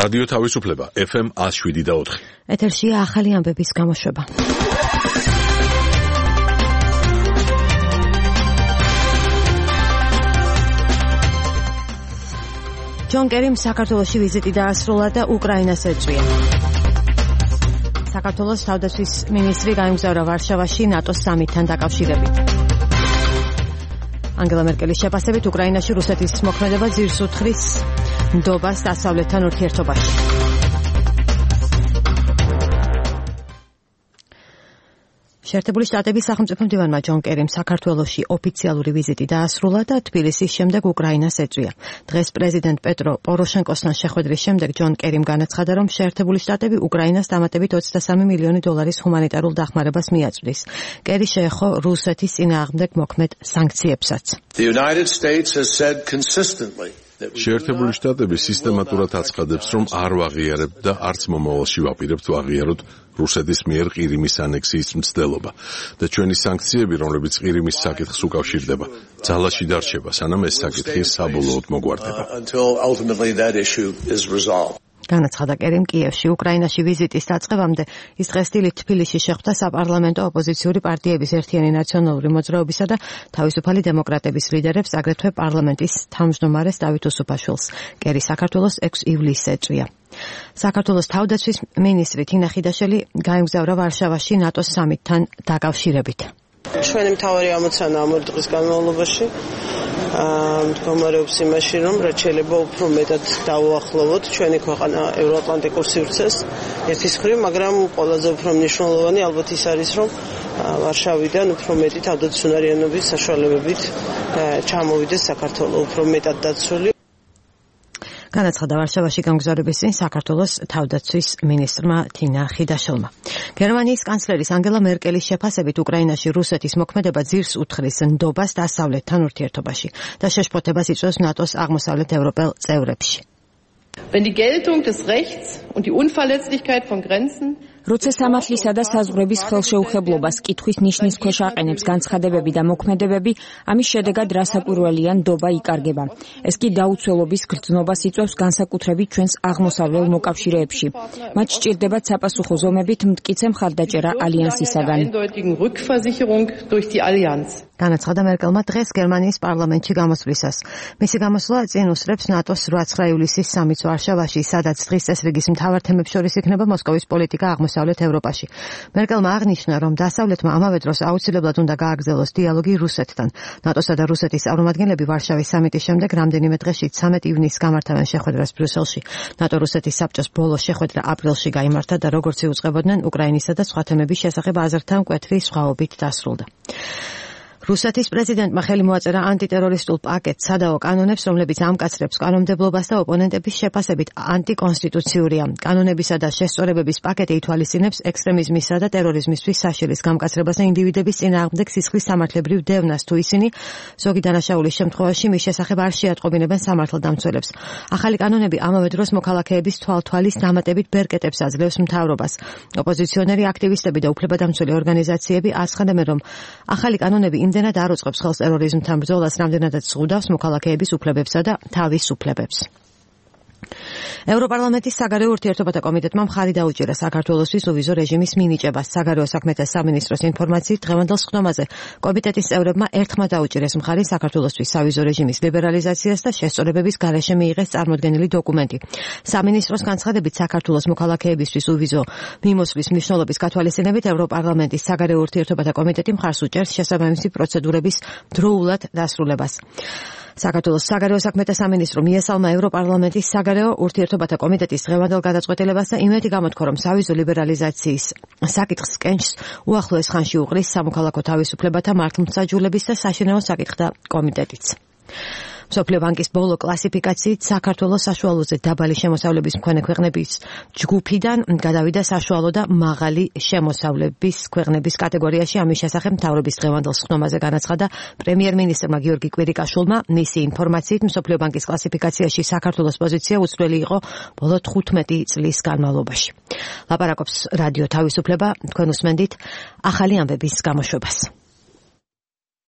რადიო თავისუფლება FM 107.4. ეთერშია ახალი ამბების გამოშვება. ჯონ კერიმ საქართველოში ვიზიტი დაასრულა და უკრაინას ეწვია. საქართველოს თავდაცვის მინისტრი გაემგზავრა ვარშავაში ნატოს სამიტთან დაკავშირებით. ანგელა მერკელის შეფასებით უკრაინაში რუსეთის მოქმედება ძირს უთხრის ნდობას დასავლეთთან ურთიერთობაში. შეერთებული შტატების სახელმწიფო მდივანმა ჯონ კერიმ საქართველოში ოფიციალური ვიზიტი დაასრულა და თბილისის შემდეგ უკრაინას ეწვია. დღეს პრეზიდენტ პეტრო პოროშენკოსთან შეხვედრის შემდეგ ჯონ კერიმ განაცხადა, რომ შეერთებული შტატები უკრაინას დამატებით $23 მილიონი ჰუმანიტარულ დახმარებას მიაწვდის. კერი შეეხო რუსეთის წინააღმდეგ მოქმედ სანქციებსაც. შეერთებული შტატები სისტემატურად აცხადებს, რომ არ ვაღიარებთ და არც მომავალში ვაპირებთ ვაღიაროთ რუსეთის მიერ ყირიმის ანექსიის მცდელობა და ჩვენი სანქციები, რომლებიც ყირიმის საკითხს უკავშირდება, ძალაში დარჩება, სანამ ეს საკითხი საბოლოოდ მოგვარდება. განაცხადა კერიმ კიევში. უკრაინაში ვიზიტის დაწყებამდე ის დღეს დილით თბილისში შეხვდა საპარლამენტო ოპოზიციური პარტიების ერთიანი ნაციონალური მოძრაობისა და თავისუფალი დემოკრატების ლიდერებს, აგრეთვე პარლამენტის თავმჯდომარეს დავით უსუფაშვილს. კერი საქართველოს 6 ივლისს ეწვია. საქართველოს თავდაცვის მინისტრი თინა ხიდაშელი გაემგზავრა ვარშავაში ნატოს სამიტთან დაკავშირებით. ჩვენი მთავარი ამოცანა ამ დღის განმავლობაში მდგომარეობს იმაში, რომ რაც შეიძლება უფრო მეტად დავუახლოვოთ ჩვენი ქვეყანა ევროატლანტიკურ სივრცეს ერთის მხრივ, მაგრამ ყველაზე უფრო მნიშვნელოვანი ალბათ ის არის, რომ ვარშავიდან უფრო მეტი თავდაცვისუნარიანობის საშუალებებით ჩამოვიდეს საქართველო უფრო მეტად დაცული. განაცხადა ვარშავაში გამგზავრების წინ საქართველოს თავდაცვის მინისტრმა თინა ხიდაშელმა. გერმანიის კანცლერის ანგელა მერკელის შეფასებით უკრაინაში რუსეთის მოქმედება ძირს უთხრის ნდობას დასავლეთთან ურთიერთობაში და შეშფოთებას იწვევს ნატოს აღმოსავლეთ ევროპელ წევრებში. Wenn die Geltung des Rechts und die Unverletzlichkeit von Grenzen როცა სამართლისა და საზღვრების ხელშეუხებლობას კითხვის ნიშნის ქვეშ აყენებს განცხადებები და მოქმედებები, ამის შედეგად რასაკვირველია ნდობა იკარგება. ეს კი დაუცველობის გრძნობას იწვევს განსაკუთრებით ჩვენს აღმოსავლელ მოკავშირეებში. მათ სჭირდებათ საპასუხო ზომებით მტკიცე მხარდაჭერა ალიანსისაგან. განაცხადა მერკელმა დღეს გერმანიის პარლამენტში გამოსვლისას. მისი გამოსვლა წინ უსწრებს ნატოს 8 ივლისის სამიტს ვარშავაში, სადაც დღის წესრიგის მთავარ თემებს შორის იქნება მოსკოვის პოლიტიკა აღმოსავლეთ ევროპაში. მერკელმა აღნიშნა, რომ დასავლეთმა ამავე დროს აუცილებლად უნდა გააგრძელოს დიალოგი რუსეთთან. ნატოსა და რუსეთის წარმომადგენლები ვარშავის სამიტის შემდეგ რამდენიმე დღეში 13 ივნისს გამართავენ შეხვედრას ბრიუსელში. ნატო-რუსეთის საბჭოს ბოლო შეხვედრა აპრილში გაიმართა და როგორც იუწყებოდნენ უკრაინისა და სხვა თემების შესახებ აზრთა მკვეთრი სხვაობით დასრულდა. რუსეთის პრეზიდენტმა ხელი მოაწერა ანტიტერორისტულ პაკეტს სადაო კანონებს, რომლებიც ამკაცრებს კანონმდებლობას და ოპონენტების შეფასებით ანტიკონსტიტუციურია. კანონებისა და შესწორებების პაკეტი ითვალისწინებს ექსტრემიზმისა და ტერორიზმისთვის საშილის გამკაცრებას და ინდივიდების წინააღმდეგ სისხლის სამართლებრივ დევნას, თუ ისინი ზოგი დანაშაულის შემთხვევაში მის შესახებ არ შეატყობინებენ სამართალდამცველებს. ახალი კანონები ამავე დროს მოქალაქეების თვალთვალის დამატებით ბერკეტებს აძლევს მთავრობას. ოპოზიციონერი აქტივისტები და უფლებადამცველი ორგანიზაციები აცხადებენ, რომ ახალი კანონები იმდენად არ უწყობს ხელს ტერორიზმთან ბრძოლას, რამდენადაც ზღუდავს მოქალაქეების უფლებებსა და თავისუფლებებს. ევროპარლამენტის საგარეო ურთიერთობათა კომიტეტმა მხარი დაუჭირა საქართველოსთვის უვიზო რეჟიმის მინიჭებას. საგარეო საქმეთა სამინისტროს ინფორმაციით დღევანდელ სხდომაზე კომიტეტის წევრებმა ერთხმად დაუჭირეს მხარი საქართველოსთვის სავიზო რეჟიმის ლიბერალიზაციას და შესწორებების გარეშე მიიღეს წარმოდგენილი დოკუმენტი. სამინისტროს განცხადებით საქართველოს მოქალაქეებისთვის უვიზო მიმოსვლის მნიშვნელობის გათვალისწინებით ევროპარლამენტის საგარეო ურთიერთობათა კომიტეტი მხარს უჭერს შესაბამისი პროცედურების დროულად დასრულებას. საქართველოს საგარეო საქმეთა სამინისტრო მიესალმა ევროპარლამენტის საგარეო ურთიერთობათა კომიტეტის დღევანდელ გადაწყვეტილებას და იმედი გამოთქვა, რომ სავიზო ლიბერალიზაციის საკითხს კენჭს უახლოეს ხანში უყრის სამოქალაქო თავისუფლებათა მართლმსაჯულების და საშინაო საკითხთა კომიტეტიც. მსოფლიო ბანკის ბოლო კლასიფიკაციით საქართველოს საშუალოზე დაბალი შემოსავლების მქონე ქვეყნების ჯგუფიდან გადავიდა საშუალო და მაღალი შემოსავლების ქვეყნების კატეგორიაში. ამის შესახებ მთავრობის დღევანდელ სხდომაზე განაცხადა პრემიერ-მინისტრმა გიორგი კვირიკაშვილმა. მისი ინფორმაციით მსოფლიო ბანკის კლასიფიკაციაში საქართველოს პოზიცია უცვლელი იყო ბოლო 15 წლის განმავლობაში. ლაპარაკობს რადიო თავისუფლება, თქვენ უსმენთ ახალი ამბების გამოშვებას.